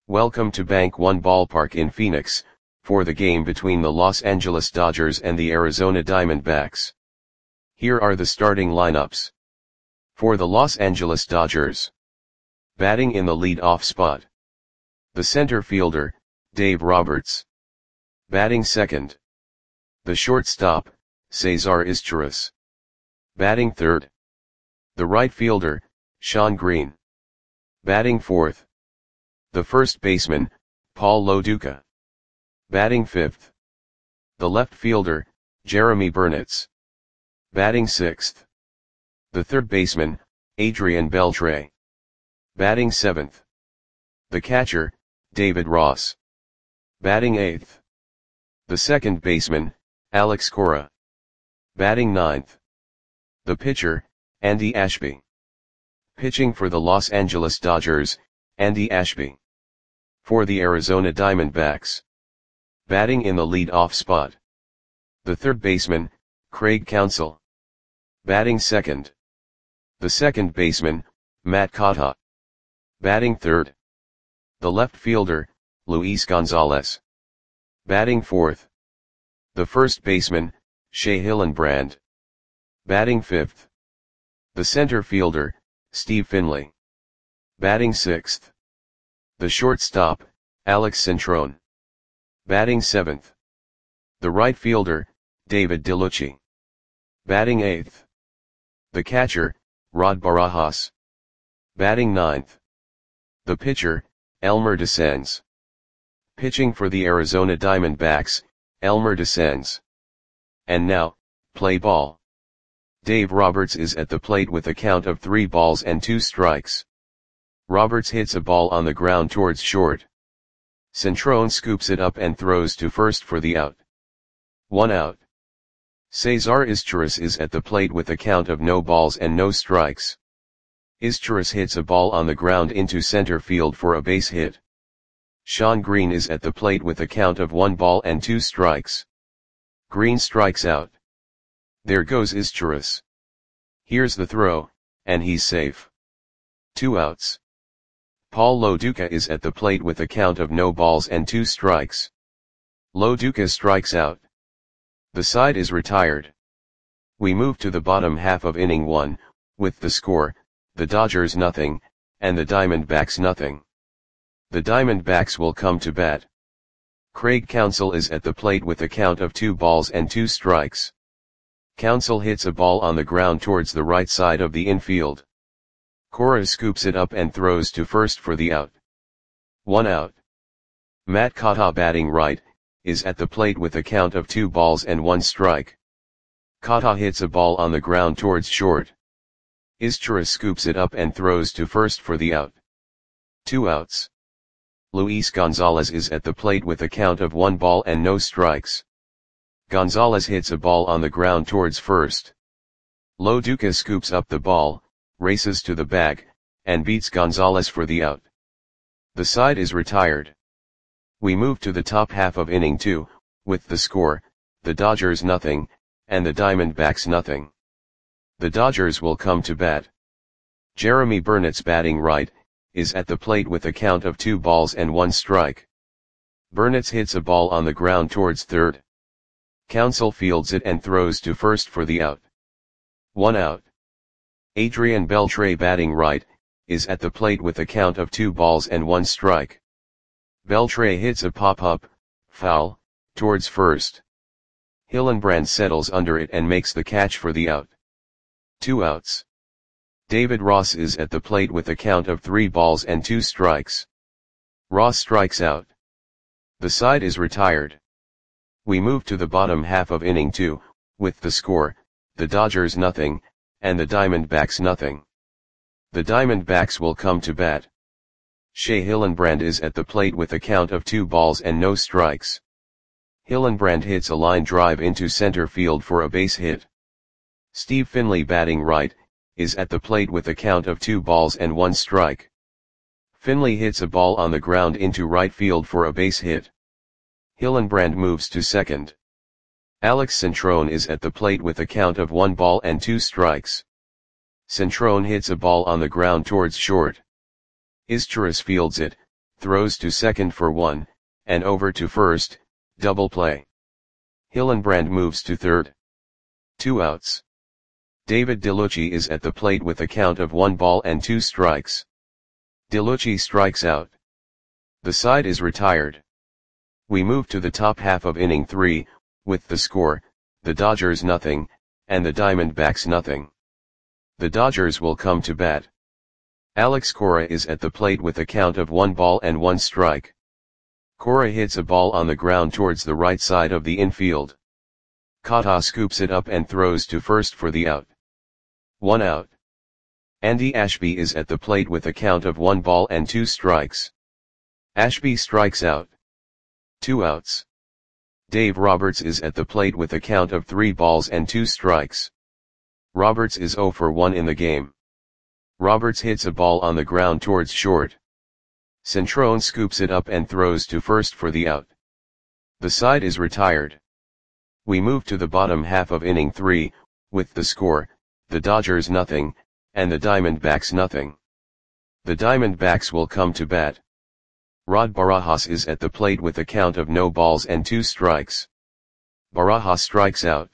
Welcome to Bank One Ballpark in Phoenix, for the game between the Los Angeles Dodgers and the Arizona Diamondbacks. Here are the starting lineups. For the Los Angeles Dodgers. Batting in the lead-off spot. The center fielder, Dave Roberts. Batting second. The shortstop, Cesar Izturis. Batting third. The right fielder, Shawn Green. Batting fourth. The first baseman, Paul Lo Duca. Batting fifth. The left fielder, Jeremy Burnitz. Batting sixth. The third baseman, Adrian Beltre. Batting seventh. The catcher, David Ross. Batting eighth. The second baseman, Alex Cora. Batting ninth. The pitcher, Andy Ashby. Pitching for the Los Angeles Dodgers, Andy Ashby. For the Arizona Diamondbacks. Batting in the lead-off spot. The third baseman, Craig Counsell. Batting second. The second baseman, Matt Cotta. Batting third. The left fielder, Luis Gonzalez. Batting fourth. The first baseman, Shea Hillenbrand. Batting fifth. The center fielder, Steve Finley. Batting sixth. The shortstop, Alex Centrone. Batting seventh. The right fielder, David DeLucci. Batting eighth. The catcher, Rod Barajas. Batting ninth. The pitcher, Elmer DeScens. Pitching for the Arizona Diamondbacks, Elmer DeScens. And now, play ball. Dave Roberts is at the plate with a count of 3 balls and 2 strikes. Roberts hits a ball on the ground towards short. Centrone scoops it up and throws to first for the out. 1 out. Cesar Izturis is at the plate with a count of no balls and no strikes. Izturis hits a ball on the ground into center field for a base hit. Shawn Green is at the plate with a count of 1 ball and 2 strikes. Green strikes out. There goes Izturis. Here's the throw, and he's safe. 2 outs. Paul Lo Duca is at the plate with a count of no balls and 2 strikes. Lo Duca strikes out. The side is retired. We move to the bottom half of inning 1, with the score, the Dodgers nothing, and the Diamondbacks nothing. The Diamondbacks will come to bat. Craig Counsell is at the plate with a count of 2 balls and 2 strikes. Counsell hits a ball on the ground towards the right side of the infield. Cora scoops it up and throws to first for the out. 1 out. Matt Cotta, batting right, is at the plate with a count of 2 balls and 1 strike. Cotta hits a ball on the ground towards short. Izturis scoops it up and throws to first for the out. 2 outs. Luis Gonzalez is at the plate with a count of 1 ball and no strikes. Gonzalez hits a ball on the ground towards first. Lo Duca scoops up the ball, races to the bag, and beats Gonzalez for the out. The side is retired. We move to the top half of inning 2, with the score, the Dodgers nothing, and the Diamondbacks nothing. The Dodgers will come to bat. Jeremy Burnitz, batting right, is at the plate with a count of 2 balls and 1 strike. Burnitz hits a ball on the ground towards third. Counsell fields it and throws to first for the out. 1 out. Adrian Beltre, batting right, is at the plate with a count of 2 balls and 1 strike. Beltre hits a pop-up, foul, towards first. Hillenbrand settles under it and makes the catch for the out. 2 outs. David Ross is at the plate with a count of 3 balls and 2 strikes. Ross strikes out. The side is retired. We move to the bottom half of inning 2, with the score, the Dodgers nothing, and the Diamondbacks nothing. The Diamondbacks will come to bat. Shea Hillenbrand is at the plate with a count of 2 balls and no strikes. Hillenbrand hits a line drive into center field for a base hit. Steve Finley, batting right, is at the plate with a count of 2 balls and 1 strike. Finley hits a ball on the ground into right field for a base hit. Hillenbrand moves to second. Alex Centrone is at the plate with a count of 1 ball and 2 strikes. Centrone hits a ball on the ground towards short. Izturis fields it, throws to second for 1, and over to first, double play. Hillenbrand moves to third. 2 outs. David DeLucci is at the plate with a count of 1 ball and 2 strikes. DeLucci strikes out. The side is retired. We move to the top half of inning 3, with the score, the Dodgers nothing, and the Diamondbacks nothing. The Dodgers will come to bat. Alex Cora is at the plate with a count of 1 ball and 1 strike. Cora hits a ball on the ground towards the right side of the infield. Kata scoops it up and throws to first for the out. 1 out. Andy Ashby is at the plate with a count of 1 ball and 2 strikes. Ashby strikes out. 2 outs. Dave Roberts is at the plate with a count of 3 balls and 2 strikes. Roberts is 0 for 1 in the game. Roberts hits a ball on the ground towards short. Centrone scoops it up and throws to first for the out. The side is retired. We move to the bottom half of inning 3, with the score, the Dodgers nothing, and the Diamondbacks nothing. The Diamondbacks will come to bat. Rod Barajas is at the plate with a count of no balls and 2 strikes. Barajas strikes out.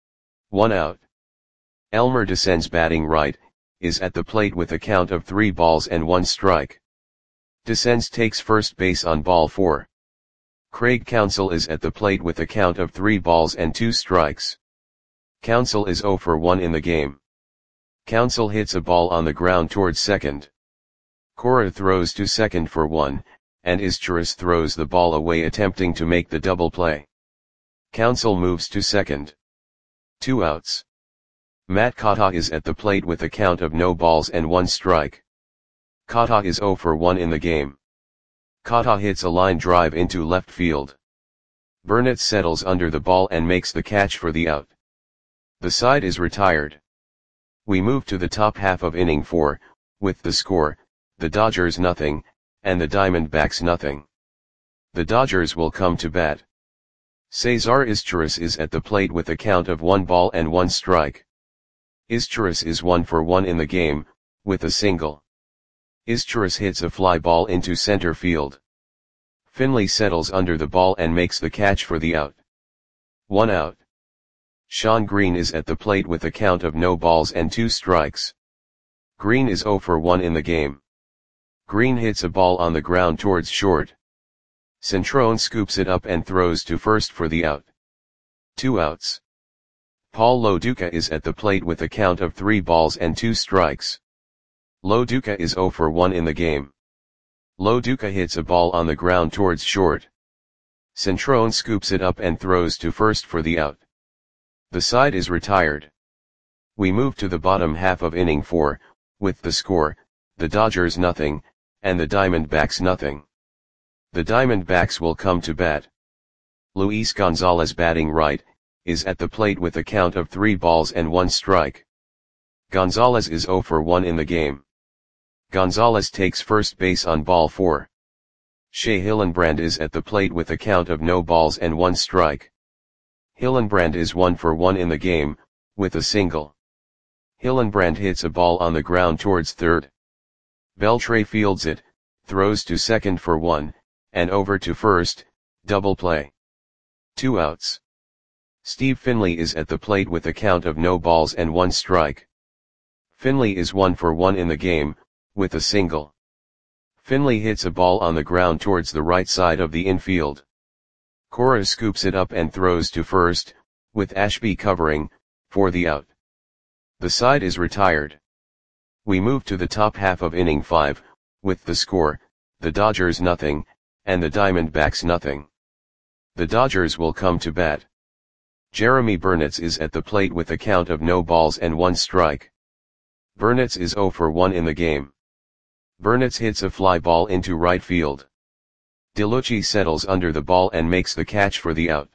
1 out. Elmer Descends batting right, is at the plate with a count of 3 balls and 1 strike. Descends takes first base on ball 4. Craig Counsell is at the plate with a count of 3 balls and 2 strikes. Counsell is 0 for 1 in the game. Counsell hits a ball on the ground towards second. Cora throws to second for 1, and Izturis throws the ball away attempting to make the double play. Counsell moves to second. 2 outs. Matt Kata is at the plate with a count of no balls and 1 strike. Kata is 0 for 1 in the game. Kata hits a line drive into left field. Burnett settles under the ball and makes the catch for the out. The side is retired. We move to the top half of inning 4, with the score, the Dodgers nothing, and the Diamondbacks nothing. The Dodgers will come to bat. Cesar Izturis is at the plate with a count of 1 ball and 1 strike. Izturis is 1 for 1 in the game, with a single. Izturis hits a fly ball into center field. Finley settles under the ball and makes the catch for the out. 1 out. Sean Green is at the plate with a count of no balls and 2 strikes. Green is 0 for 1 in the game. Green hits a ball on the ground towards short. Centrone scoops it up and throws to first for the out. 2 outs. Paul Loduca is at the plate with a count of 3 balls and 2 strikes. Loduca is 0 for 1 in the game. Loduca hits a ball on the ground towards short. Centrone scoops it up and throws to first for the out. The side is retired. We move to the bottom half of inning 4, with the score, the Dodgers nothing, and the Diamondbacks nothing. The Diamondbacks will come to bat. Luis Gonzalez batting right, is at the plate with a count of 3 balls and 1 strike. Gonzalez is 0 for 1 in the game. Gonzalez takes first base on ball 4. Shea Hillenbrand is at the plate with a count of no balls and 1 strike. Hillenbrand is 1 for 1 in the game, with a single. Hillenbrand hits a ball on the ground towards third. Beltre fields it, throws to second for 1, and over to first, double play. 2 outs. Steve Finley is at the plate with a count of no balls and 1 strike. Finley is 1 for 1 in the game, with a single. Finley hits a ball on the ground towards the right side of the infield. Cora scoops it up and throws to first, with Ashby covering, for the out. The side is retired. We move to the top half of inning 5, with the score, the Dodgers nothing, and the Diamondbacks nothing. The Dodgers will come to bat. Jeremy Burnitz is at the plate with a count of no balls and 1 strike. Burnitz is 0 for 1 in the game. Burnitz hits a fly ball into right field. DeLucci settles under the ball and makes the catch for the out.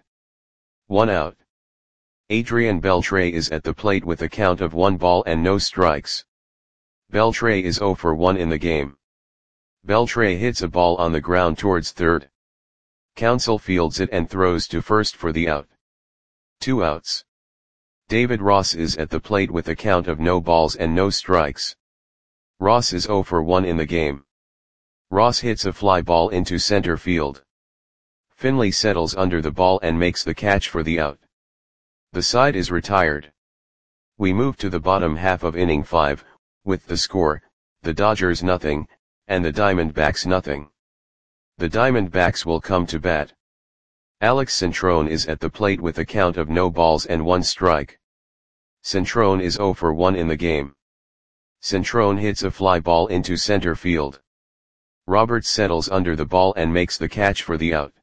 1 out. Adrian Beltre is at the plate with a count of 1 ball and no strikes. Beltre is 0 for 1 in the game. Beltre hits a ball on the ground towards third. Counsell fields it and throws to first for the out. 2 outs. David Ross is at the plate with a count of no balls and no strikes. Ross is 0 for 1 in the game. Ross hits a fly ball into center field. Finley settles under the ball and makes the catch for the out. The side is retired. We move to the bottom half of inning 5, with the score, the Dodgers nothing, and the Diamondbacks nothing. The Diamondbacks will come to bat. Alex Centrone is at the plate with a count of no balls and 1 strike. Centrone is 0 for 1 in the game. Centrone hits a fly ball into center field. Roberts settles under the ball and makes the catch for the out.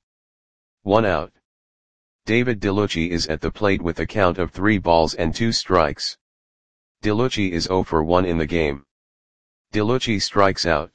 1 out. David DeLucci is at the plate with a count of 3 balls and 2 strikes. DeLucci is 0 for 1 in the game. DeLucci strikes out.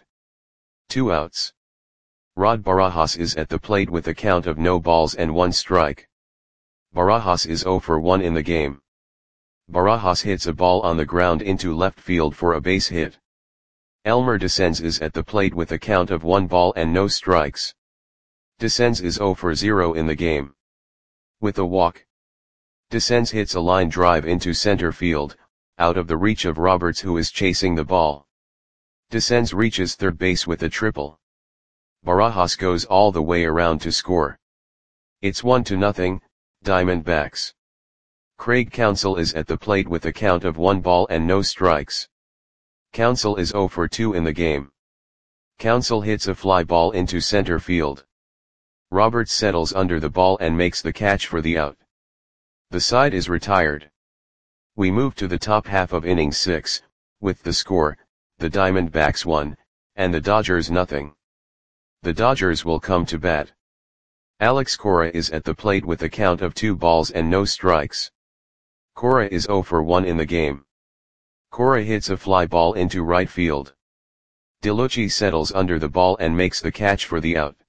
2 outs. Rod Barajas is at the plate with a count of no balls and 1 strike. Barajas is 0 for 1 in the game. Barajas hits a ball on the ground into left field for a base hit. Elmer Descens is at the plate with a count of 1 ball and no strikes. Descens is 0 for 0 in the game. With a walk, Descens hits a line drive into center field, out of the reach of Roberts who is chasing the ball. Descens reaches third base with a triple. Barajas goes all the way around to score. It's 1-0, Diamondbacks. Craig Counsell is at the plate with a count of 1 ball and no strikes. Counsell is 0 for 2 in the game. Counsell hits a fly ball into center field. Roberts settles under the ball and makes the catch for the out. The side is retired. We move to the top half of inning 6, with the score, the Diamondbacks 1, and the Dodgers nothing. The Dodgers will come to bat. Alex Cora is at the plate with a count of 2 balls and no strikes. Cora is 0 for 1 in the game. Cora hits a fly ball into right field. DeLucci settles under the ball and makes the catch for the out.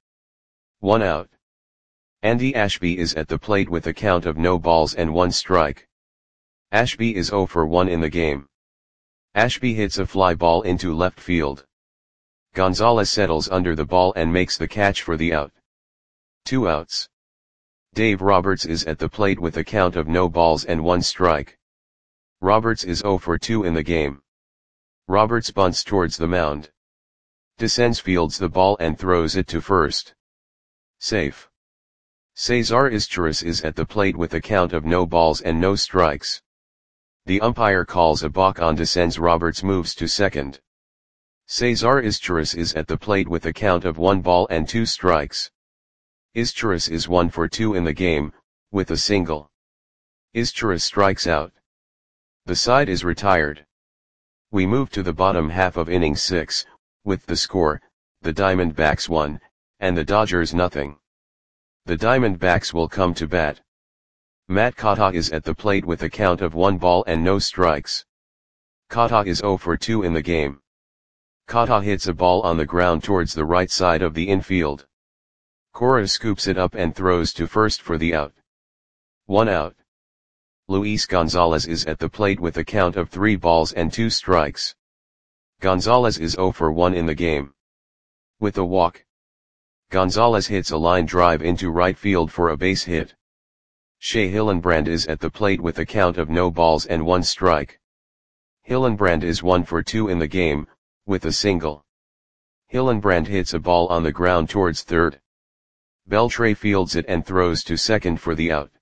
1 out. Andy Ashby is at the plate with a count of no balls and 1 strike. Ashby is 0 for 1 in the game. Ashby hits a fly ball into left field. Gonzalez settles under the ball and makes the catch for the out. 2 outs. Dave Roberts is at the plate with a count of no balls and 1 strike. Roberts is 0 for 2 in the game. Roberts bunts towards the mound. Descens fields the ball and throws it to first. Safe. Cesar Izturis is at the plate with a count of no balls and no strikes. The umpire calls a balk on Descens. Roberts moves to second. Cesar Izturis is at the plate with a count of 1 ball and 2 strikes. Izturis is 1 for 2 in the game, with a single. Izturis strikes out. The side is retired. We move to the bottom half of inning 6, with the score, the Diamondbacks 1, and the Dodgers nothing. The Diamondbacks will come to bat. Matt Kata is at the plate with a count of 1 ball and no strikes. Kata is 0 for 2 in the game. Kata hits a ball on the ground towards the right side of the infield. Cora scoops it up and throws to first for the out. 1 out. Luis Gonzalez is at the plate with a count of 3 balls and 2 strikes. Gonzalez is 0 for 1 in the game. With a walk, Gonzalez hits a line drive into right field for a base hit. Shea Hillenbrand is at the plate with a count of no balls and 1 strike. Hillenbrand is 1 for 2 in the game, with a single. Hillenbrand hits a ball on the ground towards third. Beltre fields it and throws to second for the out.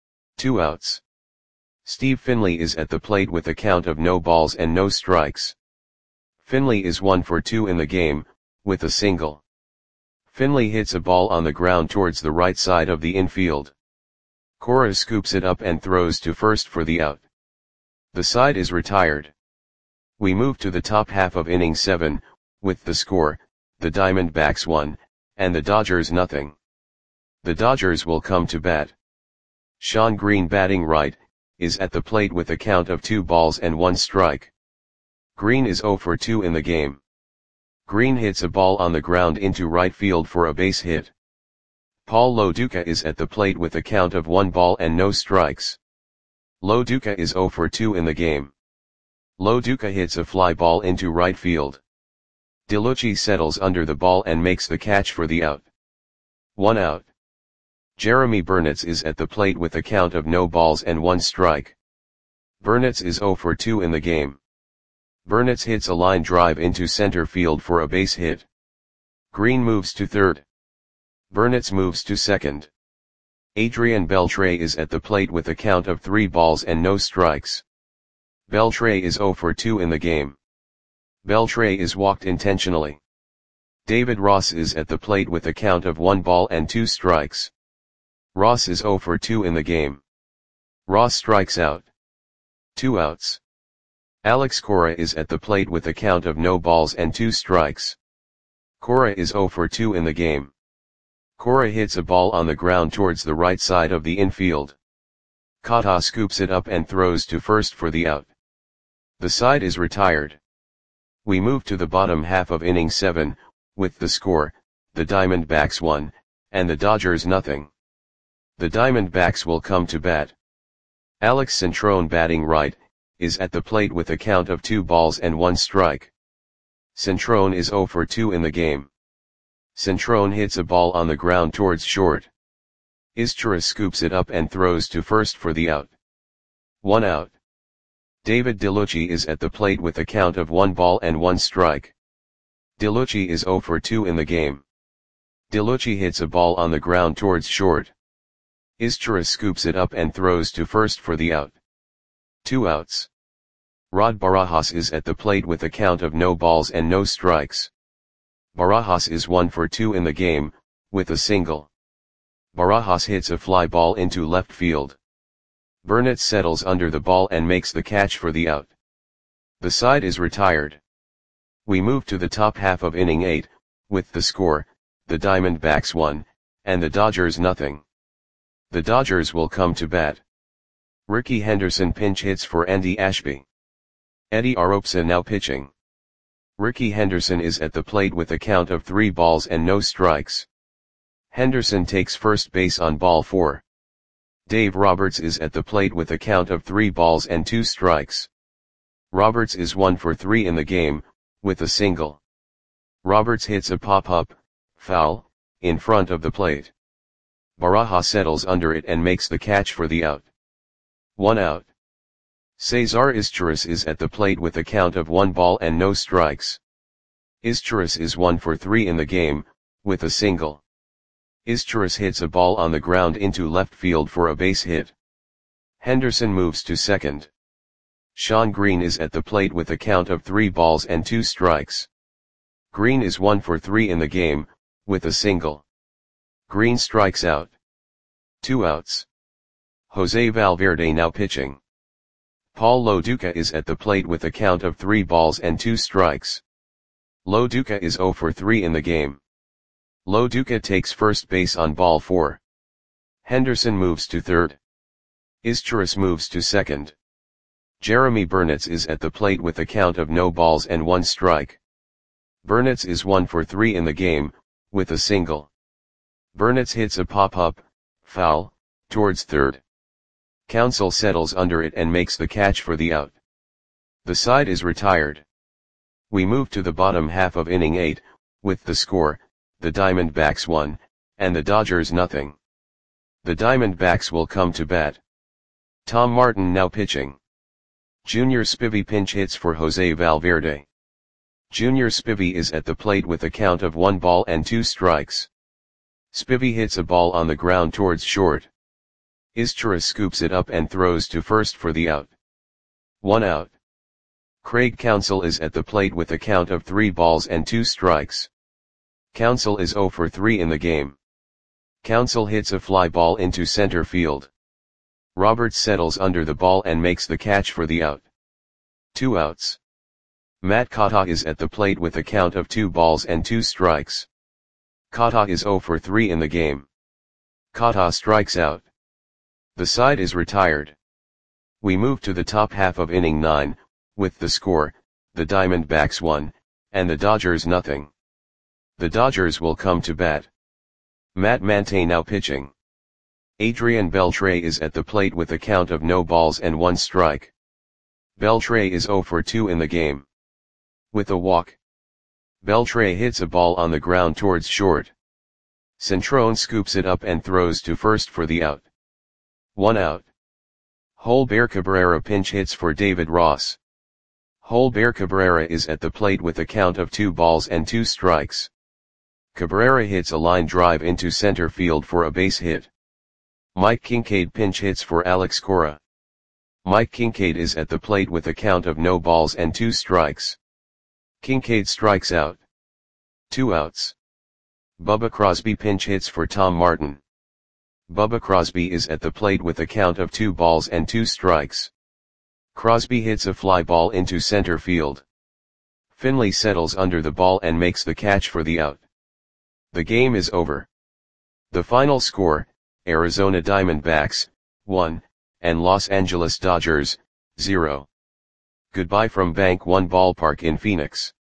2 outs. Steve Finley is at the plate with a count of no balls and no strikes. Finley is 1 for 2 in the game, with a single. Finley hits a ball on the ground towards the right side of the infield. Cora scoops it up and throws to first for the out. The side is retired. We move to the top half of inning 7, with the score, the Diamondbacks 1, and the Dodgers nothing. The Dodgers will come to bat. Sean Green, batting right, is at the plate with a count of 2 balls and 1 strike. Green is 0 for 2 in the game. Green hits a ball on the ground into right field for a base hit. Paul Loduca is at the plate with a count of 1 ball and no strikes. Loduca is 0 for 2 in the game. Loduca hits a fly ball into right field. DeLucci settles under the ball and makes the catch for the out. 1 out. Jeremy Burnitz is at the plate with a count of no balls and 1 strike. Burnitz is 0 for 2 in the game. Burnitz hits a line drive into center field for a base hit. Green moves to third. Burnitz moves to second. Adrian Beltre is at the plate with a count of 3 balls and no strikes. Beltre is 0 for 2 in the game. Beltre is walked intentionally. David Ross is at the plate with a count of 1 ball and 2 strikes. Ross is 0 for 2 in the game. Ross strikes out. 2 outs. Alex Cora is at the plate with a count of no balls and 2 strikes. Cora is 0 for 2 in the game. Cora hits a ball on the ground towards the right side of the infield. Kata scoops it up and throws to first for the out. The side is retired. We move to the bottom half of inning 7, with the score, the Diamondbacks 1, and the Dodgers nothing. The Diamondbacks will come to bat. Alex Centrone, batting right, is at the plate with a count of 2 balls and 1 strike. Centrone is 0 for 2 in the game. Centrone hits a ball on the ground towards short. Izturis scoops it up and throws to first for the out. 1 out. David DeLucci is at the plate with a count of 1 ball and 1 strike. DeLucci is 0 for 2 in the game. DeLucci hits a ball on the ground towards short. Izturis scoops it up and throws to first for the out. 2 outs. Rod Barajas is at the plate with a count of no balls and no strikes. Barajas is 1 for 2 in the game, with a single. Barajas hits a fly ball into left field. Burnitz settles under the ball and makes the catch for the out. The side is retired. We move to the top half of inning 8, with the score, the Diamondbacks 1, and the Dodgers nothing. The Dodgers will come to bat. Ricky Henderson pinch hits for Andy Ashby. Eddie Aropsa now pitching. Ricky Henderson is at the plate with a count of 3 balls and no strikes. Henderson takes first base on ball 4. Dave Roberts is at the plate with a count of 3 balls and 2 strikes. Roberts is 1 for 3 in the game, with a single. Roberts hits a pop-up, foul, in front of the plate. Barajas settles under it and makes the catch for the out. 1 out. Cesar Izturis is at the plate with a count of 1 ball and no strikes. Izturis is 1 for 3 in the game, with a single. Izturis hits a ball on the ground into left field for a base hit. Henderson moves to second. Sean Green is at the plate with a count of 3 balls and 2 strikes. Green is 1 for 3 in the game, with a single. Green strikes out. 2 outs. Jose Valverde now pitching. Paul Loduca is at the plate with a count of 3 balls and 2 strikes. Loduca is 0 for 3 in the game. Loduca takes first base on ball 4. Henderson moves to third. Izturis moves to second. Jeremy Burnitz is at the plate with a count of no balls and 1 strike. Burnitz is 1 for 3 in the game, with a single. Burnitz hits a pop-up, foul, towards third. Counsell settles under it and makes the catch for the out. The side is retired. We move to the bottom half of inning 8, with the score, the Diamondbacks 1, and the Dodgers nothing. The Diamondbacks will come to bat. Tom Martin now pitching. Junior Spivey pinch hits for Jose Valverde. Junior Spivey is at the plate with a count of 1 ball and 2 strikes. Spivey hits a ball on the ground towards short. Izturis scoops it up and throws to first for the out. 1 out. Craig Counsell is at the plate with a count of 3 balls and 2 strikes. Counsell is 0 for 3 in the game. Counsell hits a fly ball into center field. Roberts settles under the ball and makes the catch for the out. 2 outs. Matt Kata is at the plate with a count of 2 balls and 2 strikes. Kata is 0 for 3 in the game. Kata strikes out. The side is retired. We move to the top half of inning 9, with the score, the Diamondbacks 1, and the Dodgers nothing. The Dodgers will come to bat. Matt Mante now pitching. Adrian Beltre is at the plate with a count of no balls and 1 strike. Beltre is 0 for 2 in the game. With a walk. Beltre hits a ball on the ground towards short. Centrone scoops it up and throws to first for the out. 1 out. Holber Cabrera pinch hits for David Ross. Holber Cabrera is at the plate with a count of 2 balls and 2 strikes. Cabrera hits a line drive into center field for a base hit. Mike Kincaid pinch hits for Alex Cora. Mike Kincaid is at the plate with a count of no balls and 2 strikes. Kincaid strikes out. 2 outs. Bubba Crosby pinch hits for Tom Martin. Bubba Crosby is at the plate with a count of 2 balls and 2 strikes. Crosby hits a fly ball into center field. Finley settles under the ball and makes the catch for the out. The game is over. The final score, Arizona Diamondbacks, 1, and Los Angeles Dodgers, 0. Goodbye from Bank One Ballpark in Phoenix.